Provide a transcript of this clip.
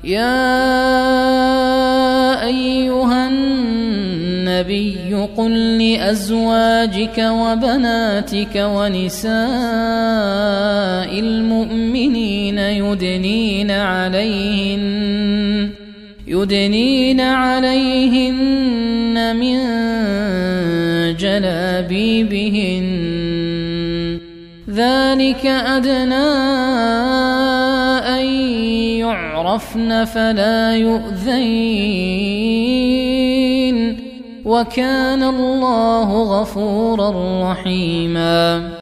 يا أيها النبي قل لأزواجك وبناتك ونساء المؤمنين يدنين عليهن من جلابيبهن ذلك أدنى أن يعرفن فلا يؤذين وكان الله غفورا رحيما.